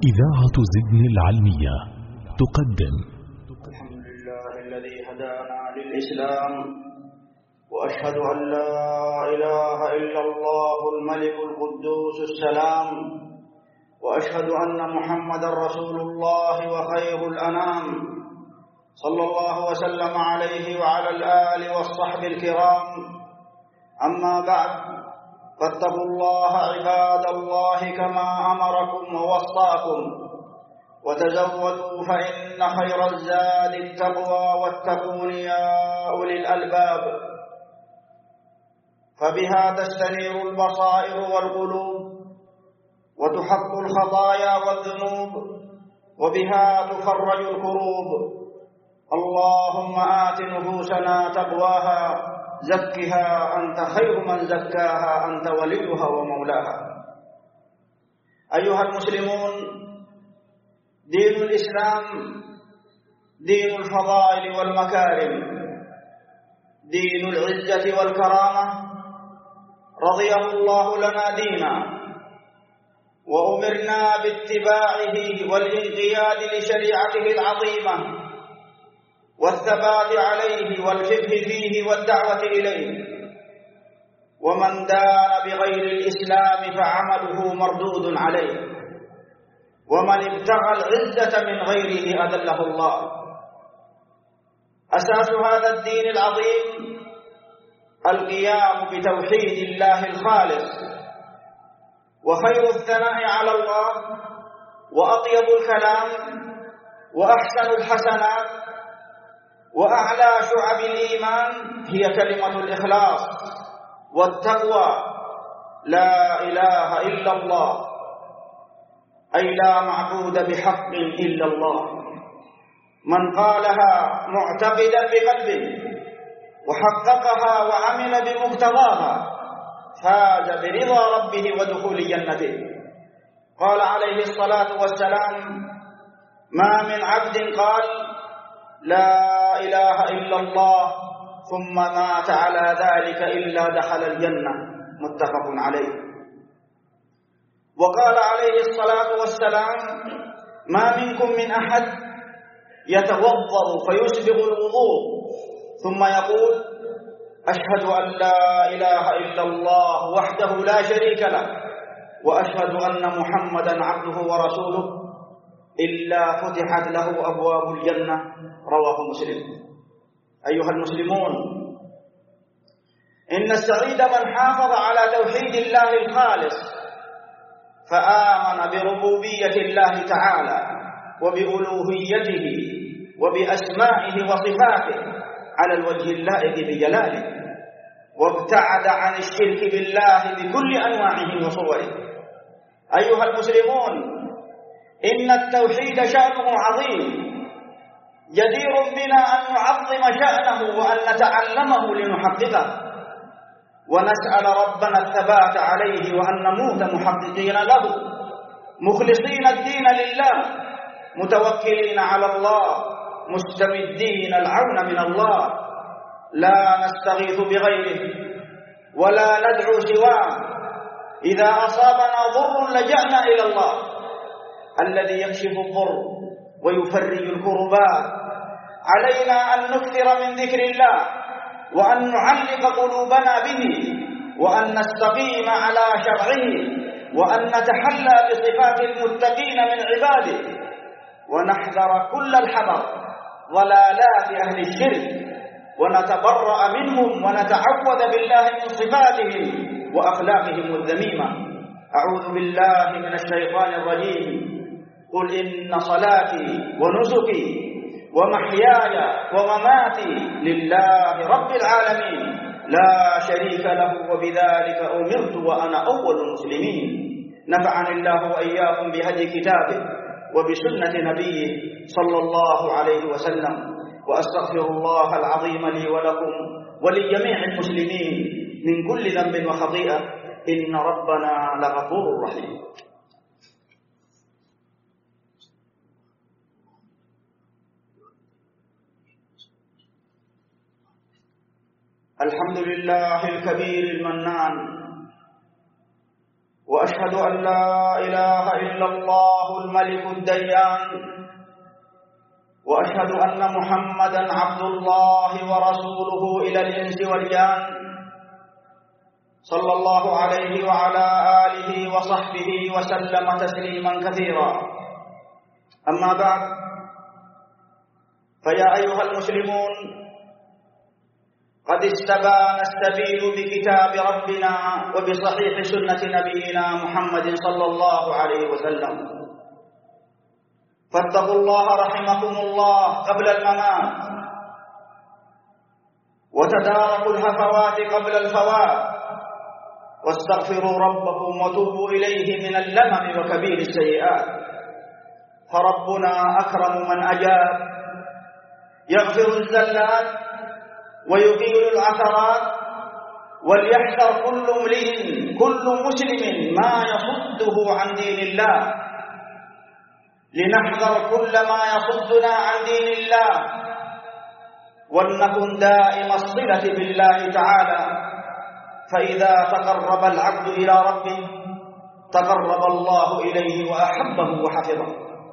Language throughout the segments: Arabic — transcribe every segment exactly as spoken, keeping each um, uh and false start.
إذاعة زدن العلمية تقدم. الحمد لله الذي هدانا للإسلام، وأشهد أن لا إله إلا الله الملك القدوس السلام، وأشهد أن محمد رسول الله وخير الأنام، صلى الله وسلم عليه وعلى الآل والصحب الكرام. أما بعد، فاتقوا الله عباد الله كما أمركم ووصاكم، وتزودوا فإن خير الزاد التقوى واتقون يا أولي الألباب، فبها تستنير البصائر والقلوب، وتحط الخطايا والذنوب، وبها تفرج الكروب. اللهم آت نفوسنا تقواها، زكها أنت خير من زكاها، أنت وليها ومولاها. أيها المسلمون، دين الإسلام دين الفضائل والمكارم، دين العزة والكرامة، رضيه الله لنا دينا، وأمرنا باتباعه والانقياد لشريعته العظيمة، والثبات عليه والفقه فيه والدعوة إليه. ومن دان بغير الإسلام فعمله مردود عليه، ومن ابتغى العزة من غيره أذله الله. أساس هذا الدين العظيم القيام بتوحيد الله الخالص، وخير الثناء على الله وأطيب الكلام وأحسن الحسنات وأعلى شعب الإيمان هي كلمة الإخلاص والتقوى، لا إله إلا الله، أي لا معبود بحق إلا الله. من قالها معتقدا بقلبه وحققها وعمل بمقتضاها فاز برضا ربه ودخول جنته. قال عليه الصلاة والسلام: ما من عبد قال لا إله إلا الله ثم مات على ذلك إلا دخل الجنة، متفق عليه. وقال عليه الصلاة والسلام: ما منكم من أحد يتوضأ فيسبغ الوضوء ثم يقول: أشهد أن لا إله إلا الله وحده لا شريك له، وأشهد أن محمدا عبده ورسوله، إلا فتحت له أبواب الجنة. رواه مسلم. أيها المسلمون، إن السعيد من حافظ على توحيد الله الخالص، فآمن بربوبية الله تعالى وبألوهيته وبأسمائه وصفاته على الوجه اللائق بجلاله، وابتعد عن الشرك بالله بكل أنواعه وصوره. أيها المسلمون، إن التوحيد شأنه عظيم، جدير بنا أن نعظم شأنه وأن نتعلمه لنحققه، ونسأل ربنا الثبات عليه، وأن نموت محققين له، مخلصين الدين لله، متوكلين على الله، مستمدين العون من الله، لا نستغيث بغيره ولا ندعو سواه. إذا أصابنا ضر لجأنا إلى الله الذي يكشف الضر ويفرج الكربات. علينا أن نكثر من ذكر الله، وأن نعلق قلوبنا به، وأن نستقيم على شرعه، وأن نتحلى بصفات المتقين من عباده، ونحذر كل الحذر ضلالات أهل الشرك، ونتبرأ منهم، ونتعوذ بالله من صفاتهم وأخلاقهم الذميمة. أعوذ بالله من الشيطان الرجيم. قل إن صلاتي ونسكي ومحياي ومماتي لله رب العالمين لا شريك له وبذلك أمرت وأنا أول المسلمين. نفعني الله وإياكم بهدي كتابه وبسنة نبيه صلى الله عليه وسلم، وأستغفر الله العظيم لي ولكم ولجميع المسلمين من كل ذنب وخطيئة، إن ربنا لغفور رحيم. الحمد لله الكبير المنان، وأشهد أن لا إله إلا الله الملك الديان، وأشهد أن محمدا عبد الله ورسوله إلى الإنس والجان، صلى الله عليه وعلى آله وصحبه وسلم تسليما كثيرا. أما بعد، فيا أيها المسلمون، قد استبان السبيل بكتاب ربنا وبصحيح سنة نبينا محمد صلى الله عليه وسلم، فاتقوا الله رحمكم الله قبل الممات، وتداركوا الهفوات قبل الفوات، واستغفروا ربكم وتوبوا إليه من اللمم وكبير السيئات، فربنا أكرم من أجاب، يغفر الزلات ويقيل العثرات. وليحذر كل امرئ كل مسلم ما يصده عن دين الله، لنحذر كل ما يصدنا عن دين الله، ولنكن دائم الصلة بالله تعالى، فإذا تقرب العبد إلى ربه تقرب الله إليه وأحبه وحفظه،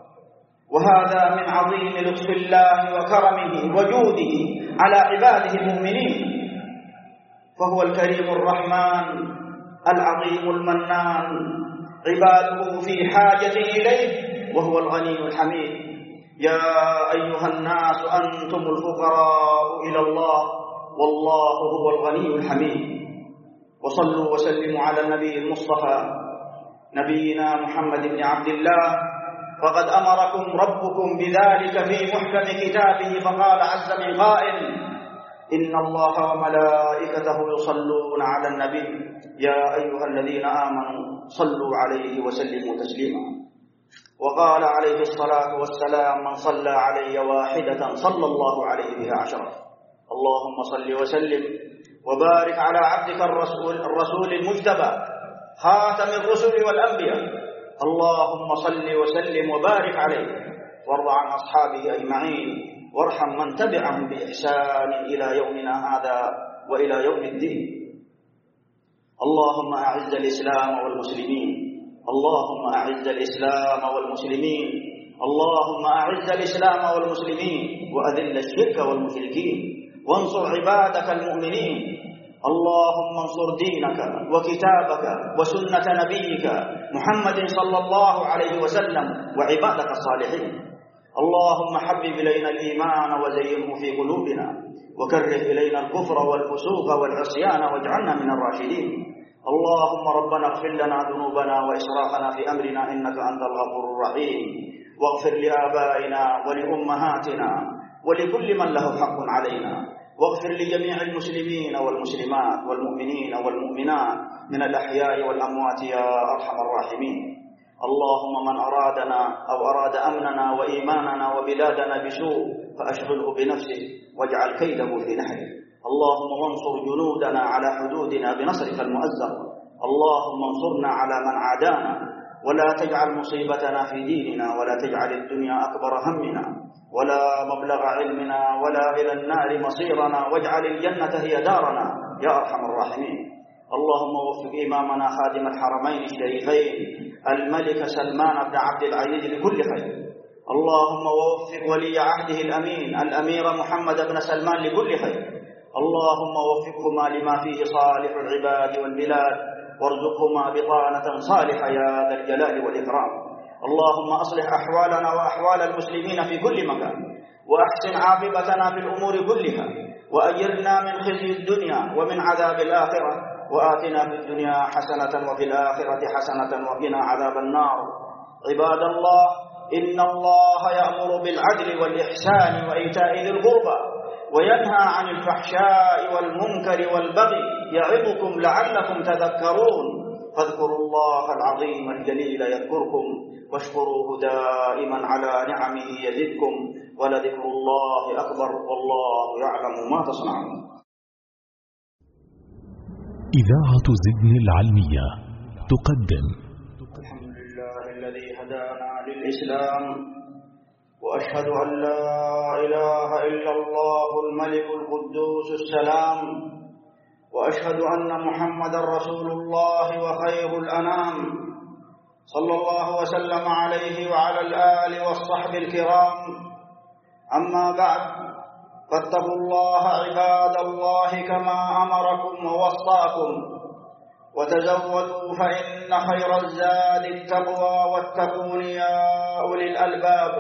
وهذا من عظيم لطف الله وكرمه وجوده على عباده المؤمنين، فهو الكريم الرحمن العظيم المنان، عباده في حاجة إليه وهو الغني الحميد. يا أيها الناس أنتم الفقراء إلى الله والله هو الغني الحميد. وصلوا وسلموا على النبي المصطفى نبينا محمد بن عبد الله، فقد أمركم ربكم بذلك في محكم كتابه، فقال عز من قائل: إن الله وملائكته يصلون على النبي يا أيها الذين آمنوا صلوا عليه وسلموا تسليما. وقال عليه الصلاة والسلام: من صلى علي واحدة صلى الله عليه بها عشرة. اللهم صل وسلم وبارك على عبدك الرسول, الرسول المجتبى خاتم الرسل والأنبياء، اللهم صل وسلم وبارك عليه، وارض عن أصحابه أجمعين، وارحم من تبعهم بإحسان إلى يومنا هذا وإلى يوم الدين. اللهم أعز الإسلام والمسلمين، اللهم أعز الإسلام والمسلمين، اللهم أعز الإسلام والمسلمين، وأذل الشرك والمشركين، وانصر عبادك المؤمنين. اللهم انصر دينك وكتابك وسنة نبيك محمد صلى الله عليه وسلم وعبادك الصالحين. اللهم حبب إلينا الإيمان وزينه في قلوبنا، وكره إلينا الكفر والفسوق والعصيان واجعلنا من الراشدين. اللهم ربنا اغفر لنا ذنوبنا وإسرافنا في أمرنا إنك أنت الغفور الرحيم، واغفر لآبائنا ولأمهاتنا ولكل من له حق علينا، واغفر لجميع المسلمين والمسلمات والمؤمنين والمؤمنات من الأحياء والأموات يا أرحم الراحمين. اللهم من أرادنا أو أراد أمننا وإيماننا وبلادنا بسوء فأشغله بنفسه واجعل كيده في نحره. اللهم وانصر جنودنا على حدودنا بنصرك المؤزر. اللهم انصرنا على من عادانا، ولا تجعل مصيبتنا في ديننا، ولا تجعل الدنيا أكبر همنا ولا مبلغ علمنا ولا إلى النار مصيرنا، واجعل الجنة هي دارنا يا أرحم الراحمين. اللهم وفق إمامنا خادم الحرمين الشريفين الملك سلمان بن عبد العزيز لكل خير. اللهم وفق ولي عهده الأمين الأمير محمد بن سلمان لكل خير. اللهم وفقهما لما فيه صالح العباد والبلاد، وارزقهما بطانة صالحة يا ذا الجلال والإكرام. اللهم أصلح أحوالنا وأحوال المسلمين في كل مكان، وأحسن عاقبتنا في الأمور كلها، وأجرنا من خزي الدنيا ومن عذاب الآخرة، وآتنا في الدنيا حسنة وفي الآخرة حسنة وقنا عذاب النار. عباد الله، إن الله يأمر بالعدل والإحسان وإيتاء ذي القربى، وينهى عن الفحشاء والمنكر والبغي، يعظكم لعلكم تذكرون. فاذكروا الله العظيم الجليل يذكركم، واشكروه دائما على نعمه يزدكم، ولذكر الله أكبر والله يعلم ما تصنعون. إذاعة زدن العلمية تقدم الحمد لله الذي هدانا للإسلام، وأشهد أن لا إله إلا الله الملك القدوس السلام، وأشهد أن محمدا رسول الله وخير الأنام، صلى الله وسلم عليه وعلى الآل والصحب الكرام. أما بعد، فاتقوا الله عباد الله كما أمركم ووصاكم، وتزودوا فإن خير الزاد التقوى، واتقون يا أولي الألباب،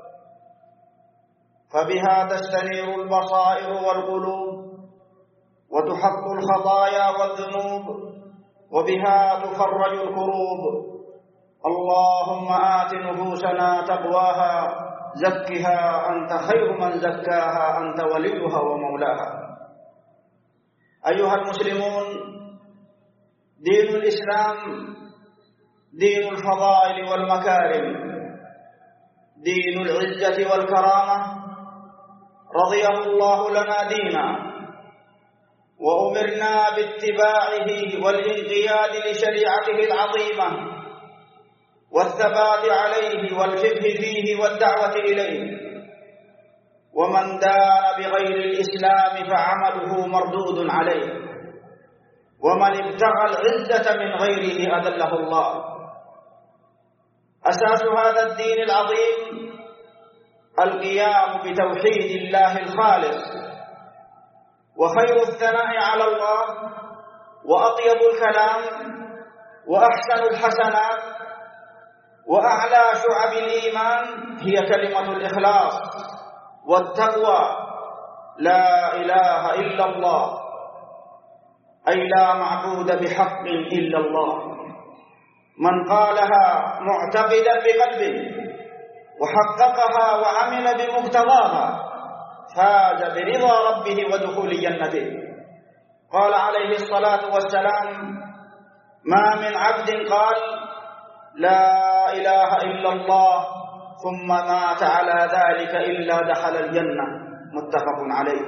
فبها تستنير البصائر والقلوب، وتحط الخطايا والذنوب، وبها تفرج الكروب. اللهم آت نفوسنا تقواها، زكها أنت خير من زكاها، أنت وليها ومولاها. أيها المسلمون، دين الإسلام دين الفضائل والمكارم، دين العزة والكرامة، رضيه الله لنا دينا، وأمرنا باتباعه والانقياد لشريعته العظيمة، والثبات عليه والفقه فيه والدعوة إليه. ومن دان بغير الإسلام فعمله مردود عليه، ومن ابتغى العزة من غيره أذله الله. أساس هذا الدين العظيم القيام بتوحيد الله الخالص، وخير الثناء على الله، وأطيب الكلام، وأحسن الحسنات، وأعلى شعب الإيمان هي كلمة الإخلاص والتقوى، لا إله إلا الله، أي لا معبود بحق إلا الله. من قالها معتقدا بقلبه وحققها وعمل بمقتضاها فاز برضا ربه ودخول جنته. قال عليه الصلاة والسلام: ما من عبد قال لا إله إلا الله ثم مات على ذلك إلا دخل الجنة، متفق عليه.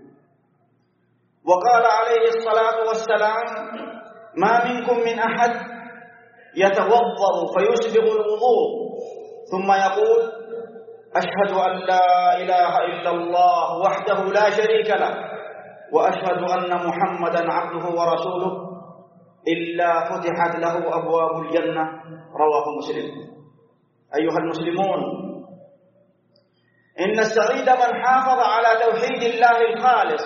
وقال عليه الصلاة والسلام: ما منكم من أحد يتوضأ فيسبغ الوضوء ثم يقول: أشهد أن لا إله إلا الله وحده لا شريك له، وأشهد أن محمدا عبده ورسوله، إلا فتحت له أبواب الجنة. رواه مسلم. أيها المسلمون، إن السعيد من حافظ على توحيد الله الخالص،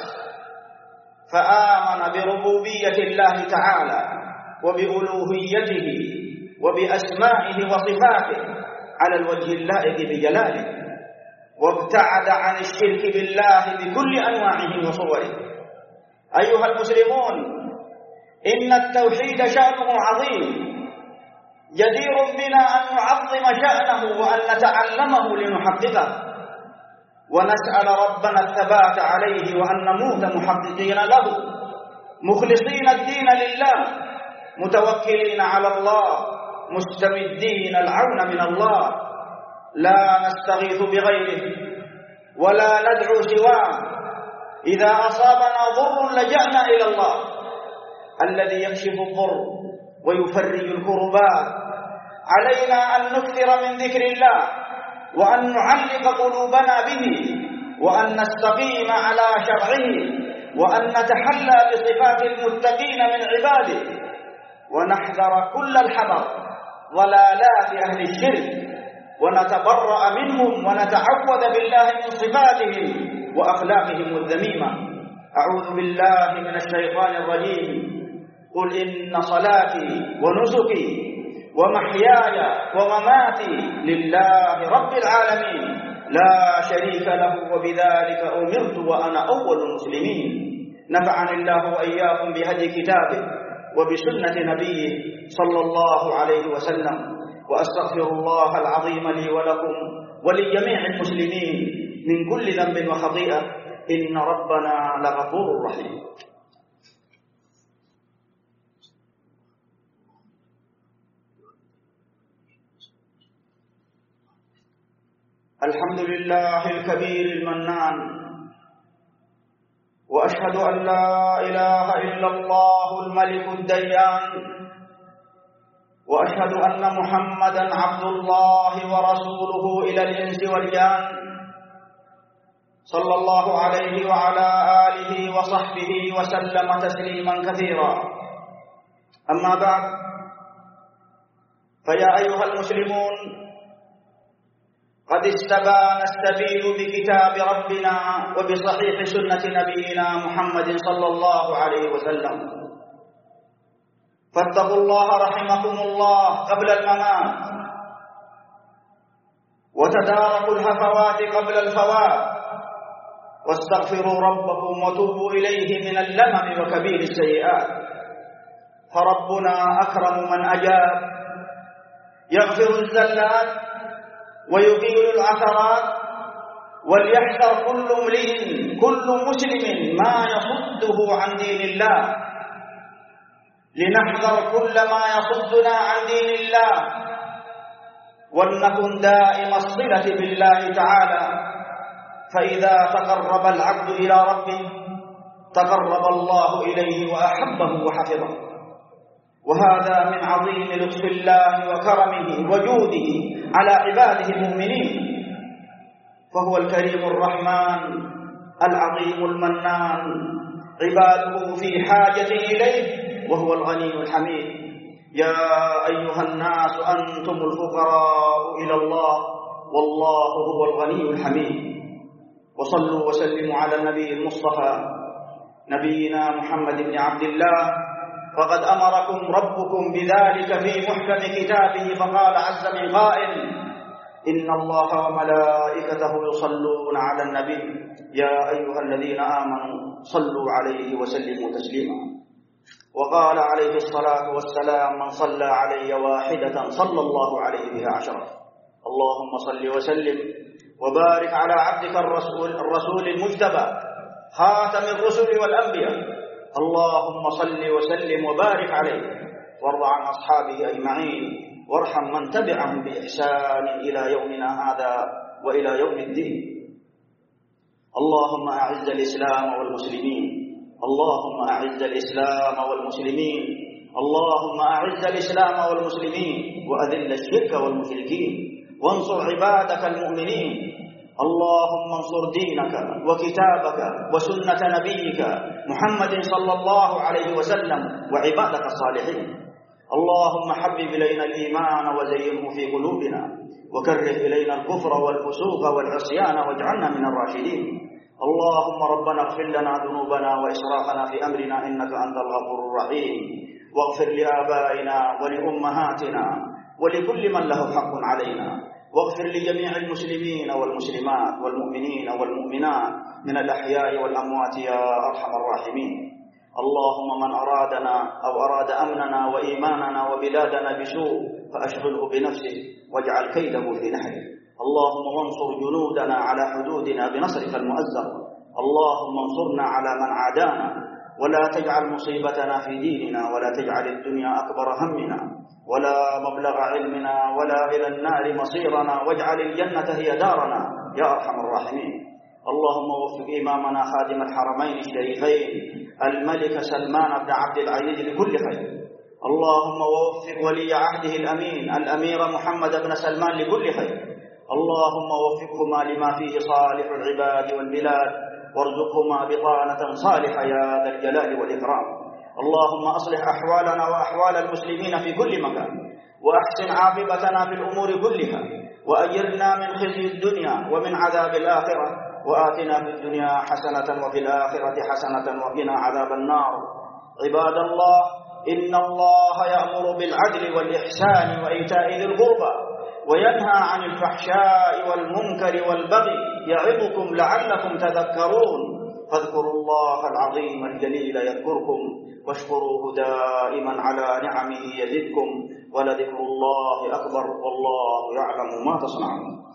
فآمن بربوبية الله تعالى وبألوهيته وبأسمائه وصفاته على الوجه اللائق بجلاله، وابتعد عن الشرك بالله بكل أنواعه وصوره. أيها المسلمون، إن التوحيد شأنه عظيم، جدير بنا أن نعظم شأنه وأن نتعلمه لنحققه، ونسأل ربنا الثبات عليه، وأن نموت محققين له، مخلصين الدين لله، متوكلين على الله، مستمدين العون من الله، لا نستغيث بغيره ولا ندعو سواه. إذا أصابنا ضر لجأنا إلى الله الذي يكشف الضر ويفرج الكربات. علينا أن نكثر من ذكر الله، وأن نعلق قلوبنا به، وأن نستقيم على شرعه، وأن نتحلى بصفات المتقين من عباده، ونحذر كل الحذر ضلالات أهل الشرك، ونتبرأ منهم، ونتعوذ بالله من صفاتهم وأخلاقهم الذميمة. أعوذ بالله من الشيطان الرجيم. قل إن صلاتي ونسكي ومحياي ومماتي لله رب العالمين لا شريك له وبذلك أمرت وأنا أول المسلمين. نفعني الله وإياكم بهدي كتابه وبسنة نبيه صلى الله عليه وسلم، وأستغفر الله العظيم لي ولكم ولجميع المسلمين من كل ذنب وخطيئة، إن ربنا لغفور رحيم. الحمد لله الكبير المنان، وأشهد أن لا إله إلا الله الملك الديان، وأشهد أن محمدًا عبد الله ورسوله إلى الإنس والجان، صلى الله عليه وعلى آله وصحبه وسلم تسليمًا كثيرا. أما بعد، فيا أيها المسلمون، قد استبان السبيل بكتاب ربنا وبصحيح سنة نبينا محمد صلى الله عليه وسلم، فاتقوا الله رحمكم الله قبل الممات، وتداركوا الهفوات قبل الفوات، واستغفروا ربكم وتوبوا إليه من اللمم وكبير السيئات، فربنا أكرم من أجاب، يغفر الزلات ويقيل العثرات. وليحذر كل امرئ كل مسلم ما يصده عن دين الله، لنحذر كل ما يصدنا عن دين الله، ولنكن دائم الصلة بالله تعالى، فإذا تقرب العبد إلى ربه تقرب الله إليه وأحبه وحفظه، وهذا من عظيم لطف الله وكرمه وجوده على عباده المؤمنين، فهو الكريم الرحمن العظيم المنان، عباده في حاجة إليه وهو الغني الحميد. يا أيها الناس أنتم الفقراء إلى الله والله هو الغني الحميد. وصلوا وسلموا على النبي المصطفى نبينا محمد بن عبد الله، فقد أمركم ربكم بذلك في محكم كتابه، فقال عز من قائل: إن الله وملائكته يصلون على النبي يا أيها الذين آمنوا صلوا عليه وسلموا تسليما. وقال عليه الصلاة والسلام: من صلى علي واحدة صلى الله عليه بها عشرة. اللهم صل وسلم وبارك على عبدك الرسول, الرسول المجتبى خاتم الرسل والأنبياء، اللهم صل وسلم وبارك عليه، وارض عن أصحابه أجمعين، وارحم من تبعهم بإحسان إلى يومنا هذا وإلى يوم الدين. اللهم أعز الإسلام والمسلمين، اللهم أعز الإسلام والمسلمين، اللهم أعز الإسلام والمسلمين، وأذل الشرك والمشركين، وانصر عبادك المؤمنين. اللهم انصر دينك وكتابك وسنة نبيك محمد صلى الله عليه وسلم وعبادك الصالحين. اللهم حبب إلينا الإيمان وزينه في قلوبنا، وكره إلينا الكفر والفسوق والعصيان واجعلنا من الراشدين. اللهم ربنا اغفر لنا ذنوبنا وإسرافنا في أمرنا إنك أنت الغفور الرحيم، واغفر لآبائنا ولأمهاتنا ولكل من له حق علينا، واغفر لجميع المسلمين والمسلمات والمؤمنين والمؤمنات من الأحياء والأموات يا أرحم الراحمين. اللهم من أرادنا أو أراد أمننا وإيماننا وبلادنا بسوء فأشغله بنفسه واجعل كيده في نحره. اللهم وانصر جنودنا على حدودنا بنصرك المؤزر. اللهم انصرنا على من عادانا، ولا تجعل مصيبتنا في ديننا، ولا تجعل الدنيا أكبر همنا ولا مبلغ علمنا ولا إلى النار مصيرنا، واجعل الجنة هي دارنا يا أرحم الراحمين. اللهم وفق إمامنا خادم الحرمين الشريفين الملك سلمان بن عبد العزيز لكل خير. اللهم وفق ولي عهده الأمين الأمير محمد بن سلمان لكل خير. اللهم وفقهما لما فيه صالح العباد والبلاد، وارزقهما بطانة صالحة يا ذا الجلال والإكرام. اللهم أصلح أحوالنا وأحوال المسلمين في كل مكان، وأحسن عاقبتنا في الأمور كلها، وأجرنا من خزي الدنيا ومن عذاب الآخرة، وآتنا في الدنيا حسنة وفي الآخرة حسنة وقنا عذاب النار. عباد الله، إن الله يأمر بالعدل والإحسان وإيتاء ذي القربى، وينهى عن الفحشاء والمنكر والبغي، يعظكم لعلكم تذكرون. فاذكروا الله العظيم الجليل يذكركم، واشكروه دائما على نعمه يزدكم، ولذكر الله أكبر، والله يعلم ما تصنعون.